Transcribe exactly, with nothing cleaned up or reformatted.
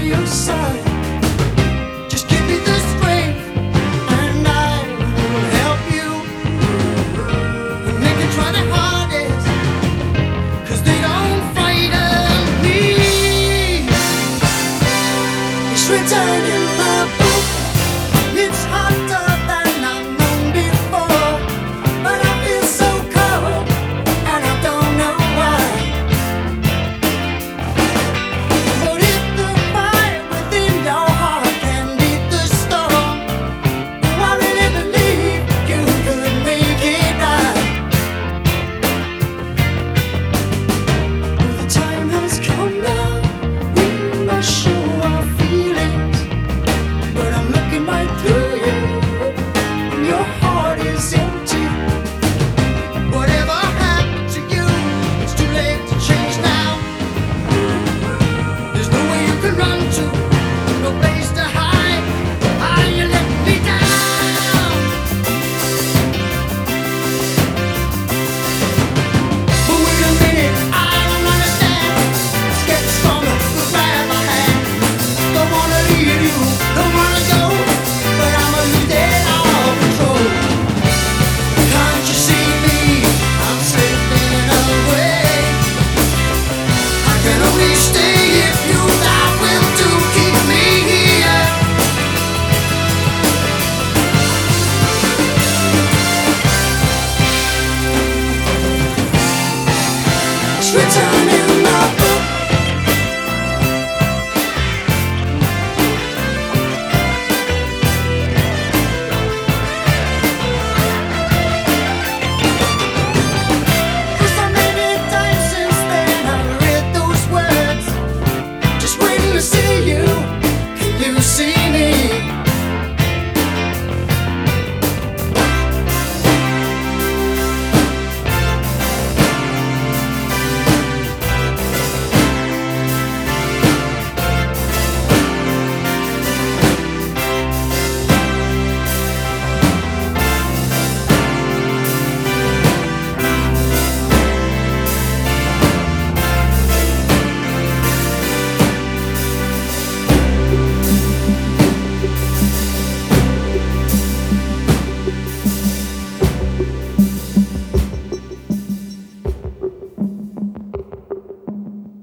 your side. Just give me the strength and I will help you. And they can try their hardest, 'cause they don't frighten me. It's written in the book. It's harder than I've known before, but I feel so cold and I don't know why. But if the fire within your heart can beat the storm, oh, I really believe you could make it right. Well, the time has come now, we must show our feelings. But I'm looking right through you, and your heart is empty. Whatever happened to you, it's too late to change now. There's nowhere you can run to, no place to hide. Ah, you let me down. But wait a minute, I don't understand. It's getting stronger, so grab my hand. Don't wanna leave you, don't wanna go, but I'ma lose it all control. Can't you see me? I'm slipping away. I can only stay if you are will to keep me here. It's written in the book. Cause so many times since then I've read those words, just waiting to see